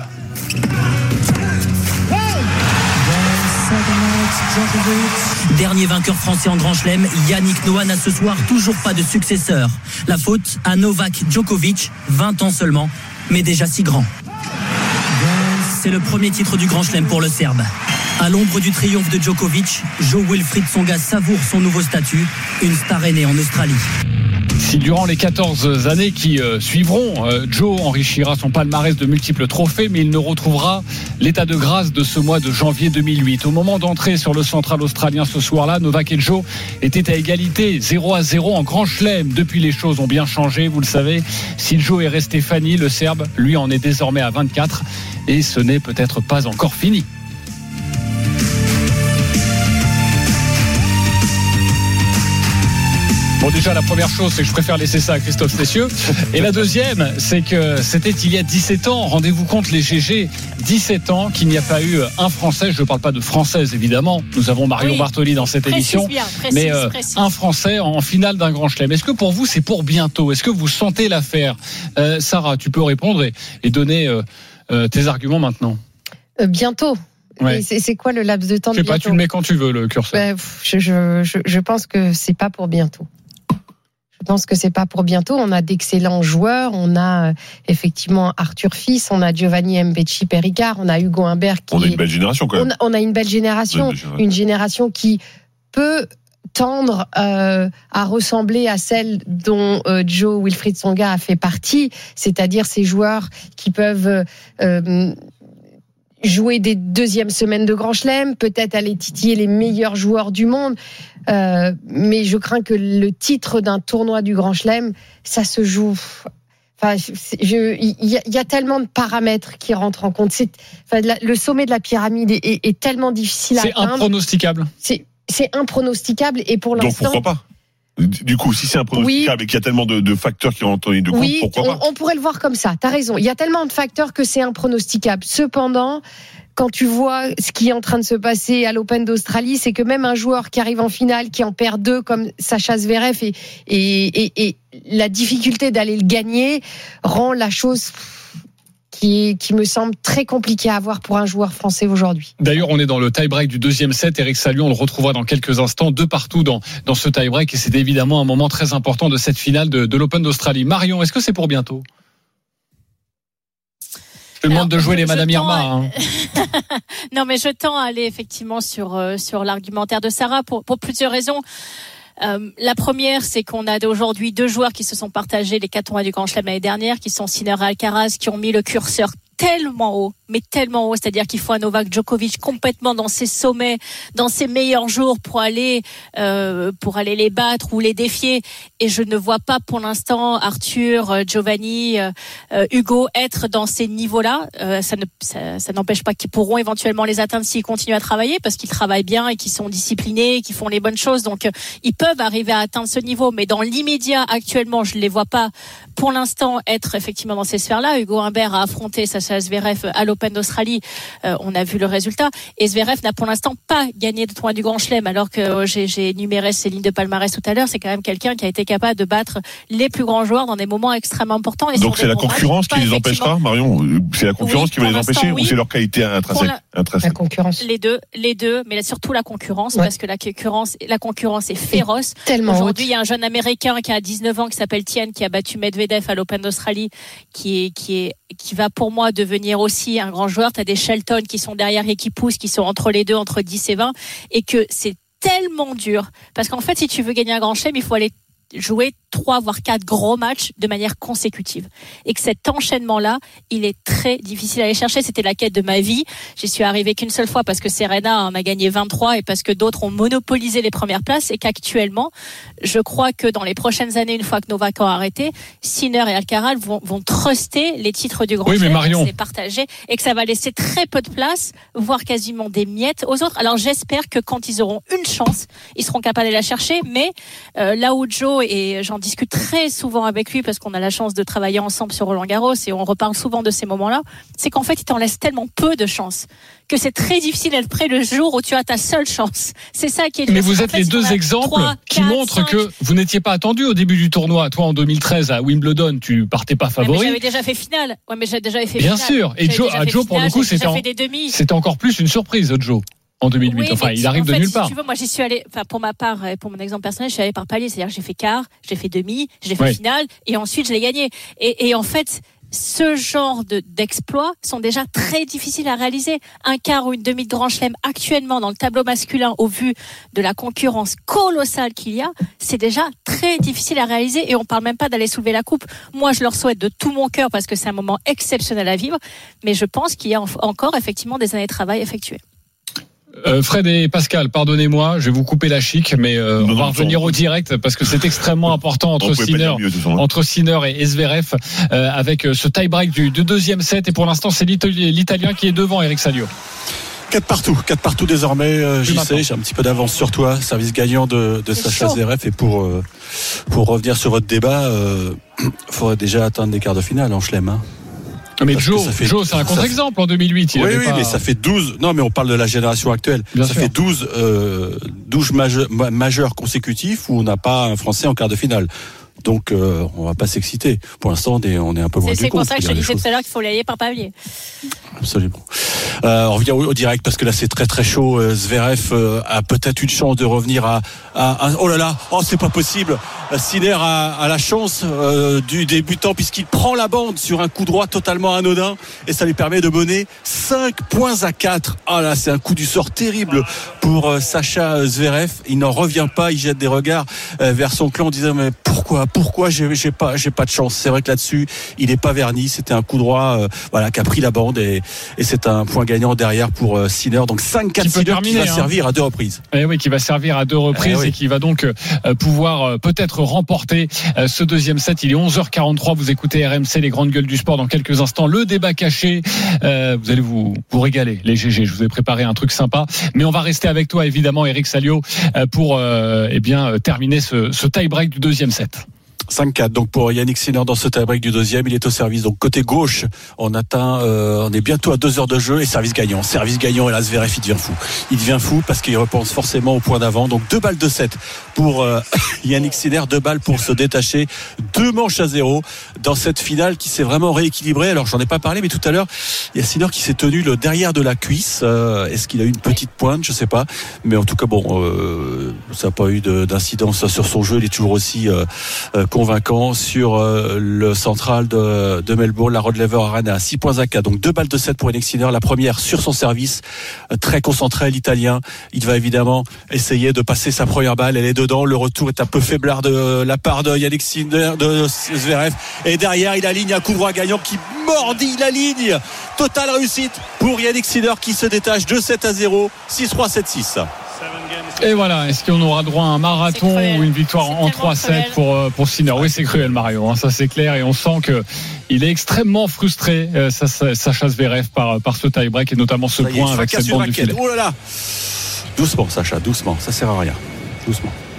Dernier vainqueur français en Grand Chelem, Yannick Noah n'a ce soir toujours pas de successeur. La faute à Novak Djokovic, 20 ans seulement, mais déjà si grand. C'est le premier titre du Grand Chelem pour le Serbe. À l'ombre du triomphe de Djokovic, Jo-Wilfried Tsonga savoure son nouveau statut, une star aînée en Australie. Si durant les 14 années qui suivront, Joe enrichira son palmarès de multiples trophées, mais il ne retrouvera l'état de grâce de ce mois de janvier 2008. Au moment d'entrer sur le central australien ce soir-là, Novak et Joe étaient à égalité, 0-0 en Grand Chelem. Depuis, les choses ont bien changé, vous le savez. Si Joe est resté Fanny, le Serbe, lui, en est désormais à 24. Et ce n'est peut-être pas encore fini. Bon, déjà, la première chose, c'est que je préfère laisser ça à Christophe Cessieux. Et la deuxième, c'est que c'était il y a 17 ans. Rendez-vous compte, les GG, 17 ans qu'il n'y a pas eu un Français. Je ne parle pas de Française, évidemment. Nous avons Marion Bartoli dans cette émission. Mais un Français en finale d'un Grand Chelem. Est-ce que pour vous, c'est pour bientôt? Est-ce que vous sentez l'affaire? Sarah, tu peux répondre et donner tes arguments maintenant. Bientôt. Ouais. C'est quoi le laps de temps? Je sais pas, tu le mets quand tu veux, le curseur. Je pense que c'est pas pour bientôt. Je pense que c'est pas pour bientôt. On a d'excellents joueurs. On a effectivement Arthur Fils, on a Giovanni Mbecci Péricard, on a Hugo Humbert. On a une belle génération quand même. On a une belle génération. Une génération qui peut tendre à ressembler à celle dont Jo-Wilfried Tsonga a fait partie, c'est-à-dire ces joueurs qui peuvent jouer des deuxièmes semaines de Grand Chelem, peut-être aller titiller les meilleurs joueurs du monde. Mais je crains que le titre d'un tournoi du Grand Chelem, ça se joue. Enfin, il y a tellement de paramètres qui rentrent en compte. Le sommet de la pyramide est tellement difficile à atteindre. C'est impronosticable. C'est impronosticable et pour l'instant. Donc pourquoi pas? Du coup, si c'est impronosticable et qu'il y a tellement de facteurs qui rentrent en ligne de compte, pourquoi pas? On pourrait le voir comme ça. T'as raison. Il y a tellement de facteurs que c'est impronosticable. Cependant, quand tu vois ce qui est en train de se passer à l'Open d'Australie, c'est que même un joueur qui arrive en finale, qui en perd 2 comme Sacha Zverev et la difficulté d'aller le gagner rend la chose qui me semble très compliqué à avoir pour un joueur français aujourd'hui. D'ailleurs, on est dans le tie-break du deuxième set. Eric Salio, on le retrouvera dans quelques instants, 2 partout dans ce tie-break. Et c'est évidemment un moment très important de cette finale de l'Open d'Australie. Marion, est-ce que c'est pour bientôt? Je demande de jouer les Madame Irma. Non, mais je tends à aller effectivement sur l'argumentaire de Sarah pour plusieurs raisons. La première, c'est qu'on a aujourd'hui 2 joueurs qui se sont partagés les 4 tournois du Grand Chelem l'année dernière, qui sont Sinner et Alcaraz, qui ont mis le curseur tellement haut, c'est-à-dire qu'il faut un Novak Djokovic complètement dans ses sommets, dans ses meilleurs jours pour aller les battre ou les défier. Et je ne vois pas pour l'instant Arthur, Giovanni, Hugo être dans ces niveaux-là. Ça n'empêche pas qu'ils pourront éventuellement les atteindre s'ils continuent à travailler, parce qu'ils travaillent bien et qu'ils sont disciplinés, et qu'ils font les bonnes choses. Donc ils peuvent arriver à atteindre ce niveau. Mais dans l'immédiat, actuellement, je ne les vois pas pour l'instant être effectivement dans ces sphères-là. Hugo Humbert a affronté Sacha Zverev à l'Open l'Open d'Australie, on a vu le résultat. Et Zverev n'a pour l'instant pas gagné de tournoi du Grand Chelem, alors que j'ai énuméré ses lignes de palmarès tout à l'heure. C'est quand même quelqu'un qui a été capable de battre les plus grands joueurs dans des moments extrêmement importants. Et donc c'est la concurrence qui les empêchera, Marion? C'est la concurrence qui va les empêcher, ou c'est leur qualité intrinsèque? La concurrence. Les deux, mais surtout la concurrence, parce que la concurrence est féroce. Tellement aujourd'hui, il y a un jeune Américain qui a 19 ans qui s'appelle Tien, qui a battu Medvedev à l'Open d'Australie, qui va pour moi devenir aussi un grand joueur. Tu as des Shelton qui sont derrière et qui poussent, qui sont entre les deux, entre 10 et 20, et que c'est tellement dur. Parce qu'en fait, si tu veux gagner un grand chelem, il faut aller jouer 3 voire 4 gros matchs de manière consécutive. Et que cet enchaînement-là, il est très difficile à aller chercher. C'était la quête de ma vie. J'y suis arrivée qu'une seule fois parce que Serena en a gagné 23 et parce que d'autres ont monopolisé les premières places, et qu'actuellement, je crois que dans les prochaines années, une fois que Novak a arrêté, Sinner et Alcaraz vont truster les titres du Grand Chelem, c'est partagé, et que ça va laisser très peu de place, voire quasiment des miettes aux autres. Alors j'espère que quand ils auront une chance, ils seront capables de la chercher, mais là où Joe, et j'en discute très souvent avec lui parce qu'on a la chance de travailler ensemble sur Roland-Garros et on reparle souvent de ces moments-là, c'est qu'en fait, il t'en laisse tellement peu de chance que c'est très difficile d'être prêt le jour où tu as ta seule chance. C'est ça qui est dur. Mais vous êtes les deux exemples qui montrent que vous n'étiez pas attendu au début du tournoi. Toi, en 2013, à Wimbledon, tu partais pas favori. Mais j'avais déjà fait finale. Ouais, mais j'avais déjà fait Bien finale. sûr. Et Joe, pour le coup, c'était encore plus une surprise, Joe. En 2008, il arrive de nulle part. Si tu veux, moi j'y suis allée, pour ma part, pour mon exemple personnel, je suis allée par palier, c'est-à-dire que j'ai fait quart, j'ai fait demi, j'ai fait finale, et ensuite je l'ai gagné. Et en fait, ce genre d'exploits sont déjà très difficiles à réaliser. Un quart ou une demi de Grand Chelem actuellement dans le tableau masculin, au vu de la concurrence colossale qu'il y a, c'est déjà très difficile à réaliser, et on parle même pas d'aller soulever la coupe. Moi, je leur souhaite de tout mon cœur parce que c'est un moment exceptionnel à vivre, mais je pense qu'il y a encore effectivement des années de travail effectuées. Fred et Pascal, pardonnez-moi, je vais vous couper la chic, mais on va revenir au direct parce que c'est extrêmement important entre Sinner et Zverev, avec ce tie-break du deuxième set, et pour l'instant c'est l'Italien qui est devant, Eric Salio. 4 partout désormais. J'y sais, j'ai un petit peu d'avance sur toi. Service gagnant de Sacha Zverev. Et pour revenir sur votre débat, faudrait déjà atteindre les quarts de finale en chelem, hein. Mais Joe, c'est un contre-exemple en 2008. Mais ça fait 12. Non, mais on parle de la génération actuelle. Ça fait 12 majeurs consécutifs où on n'a pas un Français en quart de finale. Donc, on va pas s'exciter. Pour l'instant, on est un peu loin du compte. C'est pour ça que je te disais tout à l'heure qu'il faut l'aller par palier. Absolument. On revient au direct parce que là, c'est très très chaud. Zverev a peut-être une chance de revenir à oh là là, c'est pas possible. Sinner a la chance du débutant puisqu'il prend la bande sur un coup droit totalement anodin, et ça lui permet de mener 5-4. Ah là, c'est un coup du sort terrible pour Sacha Zverev. Il n'en revient pas. Il jette des regards vers son clan en disant mais pourquoi j'ai pas de chance. C'est vrai que là-dessus, il n'est pas verni. C'était un coup droit qui a pris la bande, et c'est un point gagnant derrière pour Sinner. Donc 5-4 Sinner qui va servir à 2 reprises. Oui, qui va servir à 2 reprises et qui va donc pouvoir peut-être remporter ce deuxième set. Il est 11h43. Vous écoutez RMC, les grandes gueules du sport. Dans quelques instants, le débat caché. Vous allez vous régaler, les GG. Je vous ai préparé un truc sympa. Mais on va rester avec toi, évidemment, Eric Salio, pour terminer ce tie-break du deuxième set. 5-4 donc pour Yannick Sinner dans ce tie-break du deuxième. Il est au service, donc côté gauche. On est bientôt à 2 heures de jeu, et service gagnant, et là Zverev il devient fou parce qu'il repense forcément au point d'avant. Donc 2 balles de 7 pour Yannick Sinner, 2 balles pour se détacher. 2 manches à 0 dans cette finale qui s'est vraiment rééquilibrée. Alors j'en ai pas parlé, mais tout à l'heure il y a Sinner qui s'est tenu le derrière de la cuisse. Est-ce qu'il a eu une petite pointe? Je sais pas, mais en tout cas ça n'a pas eu d'incidence sur son jeu. Il est toujours aussi convaincant sur le central de Melbourne, la Rod Laver Arena, 6-4. Donc 2 balles de 7 pour Yannick Sinner. La première sur son service, très concentré, l'Italien. Il va évidemment essayer de passer sa première balle. Elle est dedans. Le retour est un peu faiblard de la part de Yannick Sinner, de Zverev. Et derrière, il aligne un coup droit gagnant qui mordit la ligne. Totale réussite pour Yannick Sinner qui se détache de 7-0, 6-3, 7-6. Et voilà, est-ce qu'on aura droit à un marathon ou une victoire en 3-7 pour Sinner? Oui, c'est cruel, Mario, ça c'est clair, et on sent qu'il est extrêmement frustré, Sacha Zverev, par ce tie-break, et notamment ce point avec cette bande du filet. Oh là là, doucement Sacha, doucement, ça sert à rien, doucement.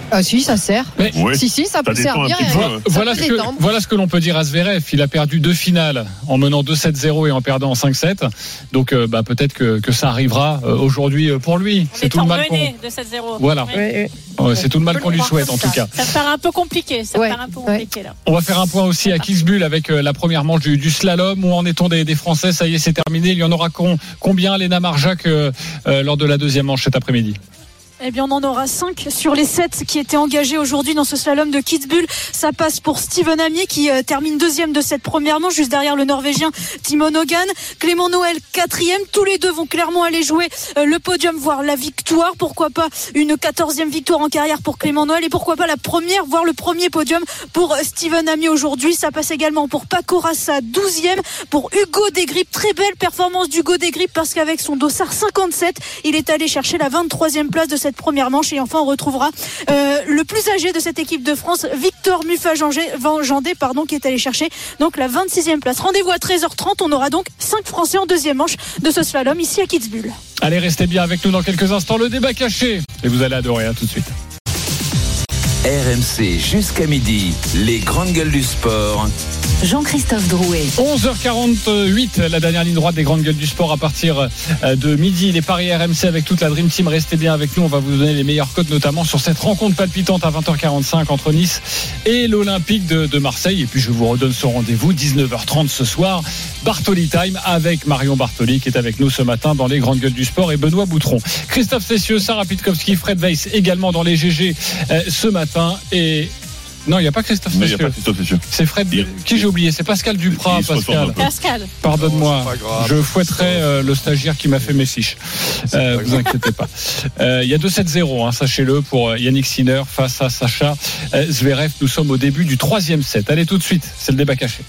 Ah si, ça sert. Mais si, ça peut servir. Voilà ce que l'on peut dire à Zverev. Il a perdu 2 finales en menant 2-7-0 et en perdant en 5-7. Donc peut-être que ça arrivera aujourd'hui pour lui. C'est tout le mal qu'on... de 7-0. Voilà. Oui. C'est tout le mal qu'on lui souhaite en tout cas. Ça me paraît un peu compliqué. Là. On va faire un point aussi à Kitzbühel avec la première manche du slalom. Où en est-on des Français? Ça y est, c'est terminé. Il y en aura combien, Léna Marjac, lors de la deuxième manche cet après-midi? Eh bien, on en aura 5 sur les 7 qui étaient engagés aujourd'hui dans ce slalom de Kitzbühel. Ça passe pour Steven Amier qui termine 2e de cette première manche, juste derrière le Norvégien Timo Nogan. Clément Noël 4e. Tous les deux vont clairement aller jouer le podium, voire la victoire. Pourquoi pas une 14e victoire en carrière pour Clément Noël et pourquoi pas la première, voire le premier podium pour Steven Amier aujourd'hui. Ça passe également pour Paco Rassa 12e, pour Hugo Desgrippes. Très belle performance d'Hugo Desgrippes parce qu'avec son dossard 57, il est allé chercher la 23e place de cette première manche. Et enfin on retrouvera le plus âgé de cette équipe de France, Victor Muffa-Jandé, qui est allé chercher donc la 26e place. Rendez-vous à 13h30. On aura donc 5 Français en deuxième manche de ce slalom ici à Kitzbühel. Allez, restez bien avec nous dans quelques instants. Le débat caché et vous allez adorer. Tout de suite. RMC jusqu'à midi, les grandes gueules du sport. Jean-Christophe Drouet. 11h48, la dernière ligne droite des grandes gueules du sport à partir de midi. Les paris RMC avec toute la Dream Team. Restez bien avec nous. On va vous donner les meilleures cotes, notamment sur cette rencontre palpitante à 20h45 entre Nice et l'Olympique de Marseille. Et puis je vous redonne ce rendez-vous, 19h30 ce soir. Bartoli Time avec Marion Bartoli qui est avec nous ce matin dans les grandes gueules du sport et Benoît Boutron. Christophe Cessieux, Sarah Pitkowski, Fred Weiss également dans les GG ce matin. Et non, il n'y a pas Christophe Cessieux. C'est Fred. Qui j'ai oublié? C'est Pascal Duprat. Pascal. Pardonne-moi. Je fouetterai le stagiaire qui m'a fait mes fiches. Vous inquiétez pas. Il y a 2-7-0, sachez-le, pour Yannick Sinner face à Sacha Zverev. Nous sommes au début du 3e set. Allez, tout de suite, c'est le débat caché.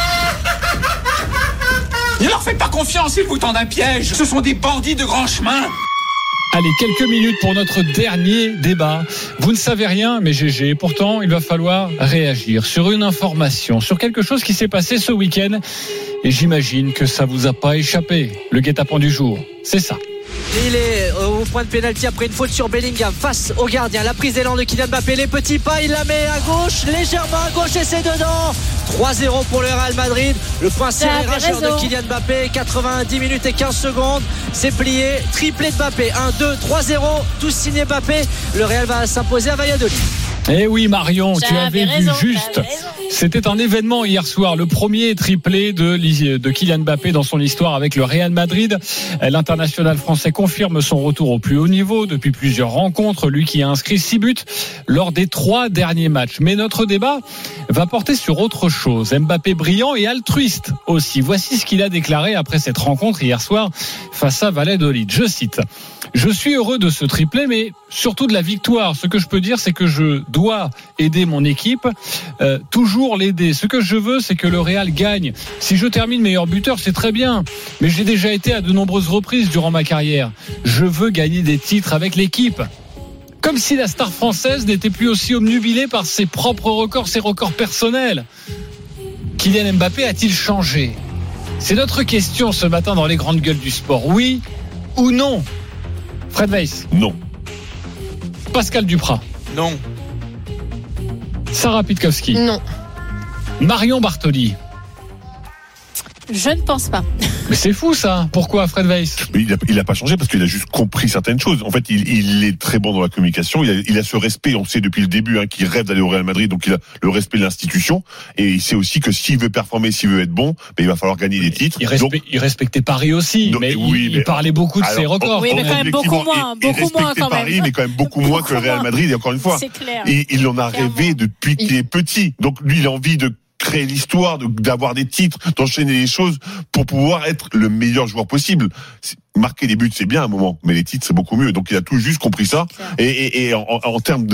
Ne leur faites pas confiance, ils vous tendent un piège. Ce sont des bandits de grand chemin. Allez, quelques minutes pour notre dernier débat. Vous ne savez rien, mais GG. Pourtant, il va falloir réagir sur une information, sur quelque chose qui s'est passé ce week-end. Et j'imagine que ça vous a pas échappé. Le guet-apens du jour, c'est ça. Il est au point de pénalty après une faute sur Bellingham face au gardien. La prise d'élan de Kylian Mbappé, les petits pas, il la met à gauche, légèrement à gauche et c'est dedans. 3-0 pour le Real Madrid. Le point serré rageur de Kylian Mbappé, 90 minutes et 15 secondes. C'est plié, triplé de Mbappé. 1-2, 3-0, tous signé Mbappé. Le Real va s'imposer à Valladolid. Eh oui, Marion, tu avais vu juste. C'était un événement hier soir, le premier triplé de Kylian Mbappé dans son histoire avec le Real Madrid. L'international français confirme son retour au plus haut niveau depuis plusieurs rencontres, lui qui a inscrit 6 buts lors des 3 derniers matchs. Mais notre débat va porter sur autre chose. Mbappé brillant et altruiste aussi. Voici ce qu'il a déclaré après cette rencontre hier soir face à Valladolid. Je cite: je suis heureux de ce triplé, mais surtout de la victoire. Ce que je peux dire, c'est que je dois aider mon équipe, toujours l'aider. Ce que je veux, c'est que le Real gagne. Si je termine meilleur buteur, c'est très bien, mais j'ai déjà été à de nombreuses reprises durant ma carrière. Je veux gagner des titres avec l'équipe. Comme si la star française n'était plus aussi obnubilée par ses propres records, ses records personnels. Kylian Mbappé a-t-il changé? C'est notre question ce matin dans les grandes gueules du sport. Oui ou non? Fred Weiss? Non. Pascal Duprat? Non. Sarah Pitkowski? Non. Marion Bartoli? Je ne pense pas. Mais c'est fou ça. Pourquoi, Fred Weiss? Mais il a pas changé parce qu'il a juste compris certaines choses. En fait, il est très bon dans la communication. Il a ce respect. On sait depuis le début qu'il rêve d'aller au Real Madrid, donc il a le respect de l'institution. Et il sait aussi que s'il veut performer, s'il veut être bon, il va falloir gagner des titres. Il respectait Paris aussi, donc, mais il parlait beaucoup de ses records. Oui, mais quand même beaucoup moins quand même. Paris, mais quand même beaucoup moins que le Real Madrid. Et encore une fois, c'est clair. Il en a rêvé depuis qu'il est petit. Donc lui, il a envie de créer l'histoire, d'avoir des titres, d'enchaîner les choses pour pouvoir être le meilleur joueur possible. Marquer des buts, c'est bien à un moment, mais les titres, c'est beaucoup mieux. Donc, il a tout juste compris ça. Et en termes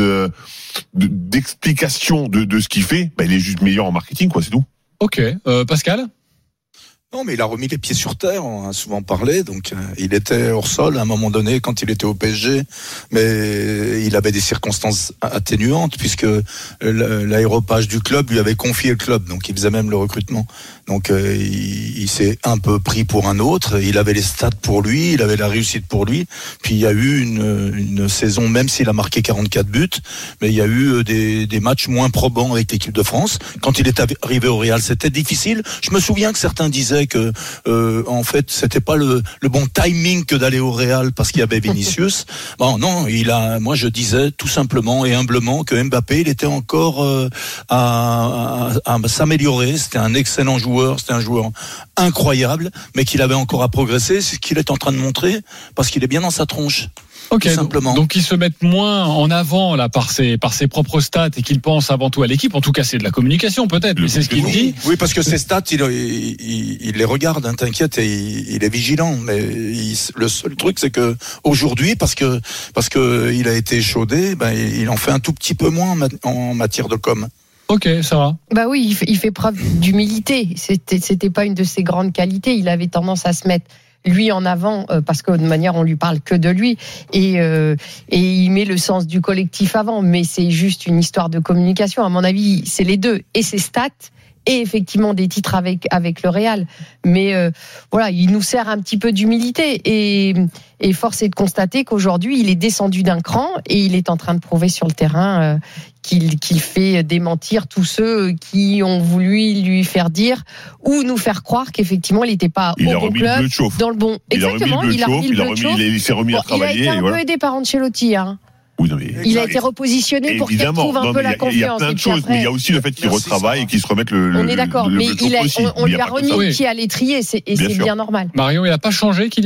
d'explication de ce qu'il fait, il est juste meilleur en marketing, quoi, c'est tout. Ok. Pascal? Non, mais il a remis les pieds sur terre, on a souvent parlé, donc il était hors sol à un moment donné quand il était au PSG, mais il avait des circonstances atténuantes puisque l'aéropage du club lui avait confié le club, donc il faisait même le recrutement. Donc il s'est un peu pris pour un autre, il avait les stats pour lui, il avait la réussite pour lui, puis il y a eu une saison, même s'il a marqué 44 buts, mais il y a eu des matchs moins probants avec l'équipe de France. Quand il est arrivé au Real, c'était difficile. Je me souviens que certains disaient que en fait c'était pas le bon timing que d'aller au Real parce qu'il y avait Vinicius. Bon non, moi je disais tout simplement et humblement que Mbappé il était encore à s'améliorer. C'était un excellent joueur, c'était un joueur incroyable, mais qu'il avait encore à progresser. C'est ce qu'il est en train de montrer parce qu'il est bien dans sa tronche. Ok, donc ils se mettent moins en avant là par ses propres stats et qu'ils pensent avant tout à l'équipe. En tout cas, c'est de la communication peut-être, mais c'est ce qu'il dit. Oui, parce que ses stats, il les regarde, hein, t'inquiète, et il est vigilant. Mais le seul truc, c'est que aujourd'hui, parce que il a été échaudé, il en fait un tout petit peu moins en matière de com. Ok, ça va. Bah oui, il fait preuve d'humilité. C'était pas une de ses grandes qualités. Il avait tendance à se mettre lui en avant parce que de manière on lui parle que de lui et il met le sens du collectif avant, mais c'est juste une histoire de communication. À mon avis, c'est les deux, et ses stats et effectivement des titres avec le Real. Mais voilà, il nous sert un petit peu d'humilité et force est de constater qu'aujourd'hui il est descendu d'un cran et il est en train de prouver sur le terrain qu'il fait démentir tous ceux qui ont voulu lui faire dire ou nous faire croire qu'effectivement il n'était pas au bon club, dans le bon. Exactement, il s'est remis à travailler. Il a été un peu aidé par Ancelotti, hein. Oui, non, mais il a été repositionné pour qu'il retrouve un peu la confiance. Il y a plein de choses, mais il y a aussi le fait qu'il retravaille et qu'il se remette le. On est d'accord, mais on lui a remis le pied à l'étrier, et c'est bien normal. Marion, il n'a pas changé, Kylian ?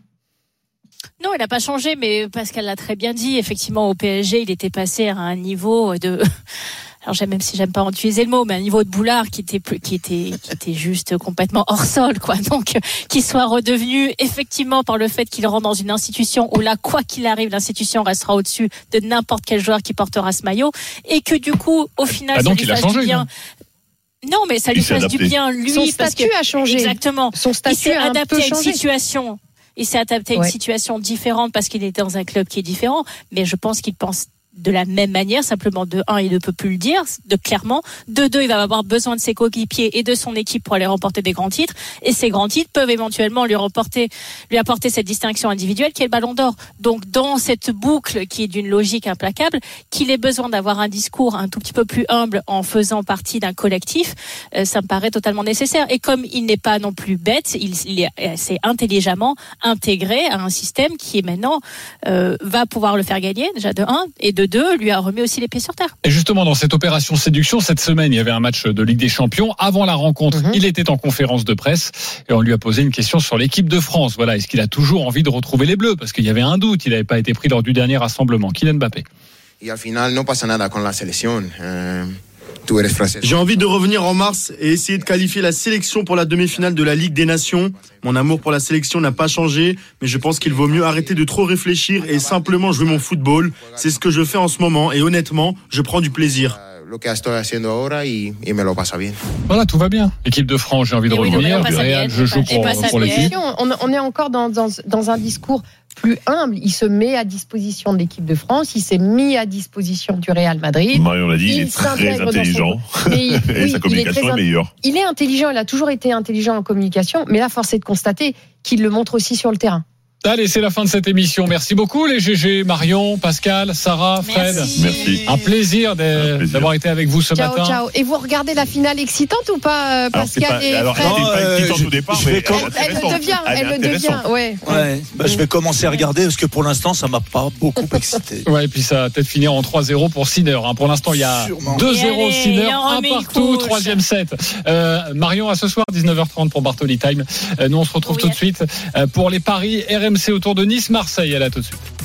Non, il n'a pas changé, mais Pascal l'a très bien dit. Effectivement, au PSG, il était passé à un niveau de. Alors même si j'aime pas utiliser le mot, mais un niveau de boulard qui était juste complètement hors sol, quoi. Donc qu'il soit redevenu effectivement par le fait qu'il rentre dans une institution où là, quoi qu'il arrive, l'institution restera au-dessus de n'importe quel joueur qui portera ce maillot, et que du coup, au final, ça lui fasse du bien. Non, mais ça lui fasse du bien lui. Son statut a changé. Exactement. Son statut il s'est a adapté un peu à une changé. situation. Il s'est adapté à une situation différente parce qu'il est dans un club qui est différent. Mais je pense qu'il pense de la même manière, simplement de un, il ne peut plus le dire, clairement. De deux, il va avoir besoin de ses coéquipiers et de son équipe pour aller remporter des grands titres. Et ces grands titres peuvent éventuellement lui apporter cette distinction individuelle qui est le Ballon d'Or. Donc, dans cette boucle qui est d'une logique implacable, qu'il ait besoin d'avoir un discours un tout petit peu plus humble en faisant partie d'un collectif, ça me paraît totalement nécessaire. Et comme il n'est pas non plus bête, il s'est intelligemment intégré à un système qui est maintenant va pouvoir le faire gagner, déjà de un, et de deux, lui a remis aussi les pieds sur terre. Et justement, dans cette opération séduction, cette semaine, il y avait un match de Ligue des Champions. Avant la rencontre, il était en conférence de presse et on lui a posé une question sur l'équipe de France. Voilà, est-ce qu'il a toujours envie de retrouver les Bleus ? Parce qu'il y avait un doute, il n'avait pas été pris lors du dernier rassemblement. Kylian Mbappé. Et au final, no pasa nada con la selección. J'ai envie de revenir en mars et essayer de qualifier la sélection pour la demi-finale de la Ligue des Nations. Mon amour pour la sélection n'a pas changé, mais je pense qu'il vaut mieux arrêter de trop réfléchir et simplement jouer mon football. C'est ce que je fais en ce moment et honnêtement, je prends du plaisir. Voilà, tout va bien. L'équipe de France, j'ai envie de revenir. Du Real, je joue pour l'équipe. On est encore dans un discours plus humble. Il se met à disposition de l'équipe de France, il s'est mis à disposition du Real Madrid. Marion l'a dit, il est très intelligent. Et sa communication est meilleure. Il est intelligent, il a toujours été intelligent en communication, mais là, force est de constater qu'il le montre aussi sur le terrain. Allez, c'est la fin de cette émission. Merci beaucoup les GG, Marion, Pascal, Sarah, Fred. Merci. Un plaisir d'avoir été avec vous ce matin. Ciao. Et vous regardez la finale excitante ou pas, Pascal et Fred? Elle était pas excitante au départ, mais elle le devient. Ouais. Je vais commencer à regarder parce que pour l'instant, ça m'a pas beaucoup excité. Ouais, et puis ça va peut-être finir en 3-0 pour Sinner. Pour l'instant, il y a 2-0 Sinner, un partout, troisième set. Marion, à ce soir, 19h30 pour Bartoli Time. Nous, on se retrouve tout de suite pour les paris RMC autour de Nice-Marseille. À là tout de suite.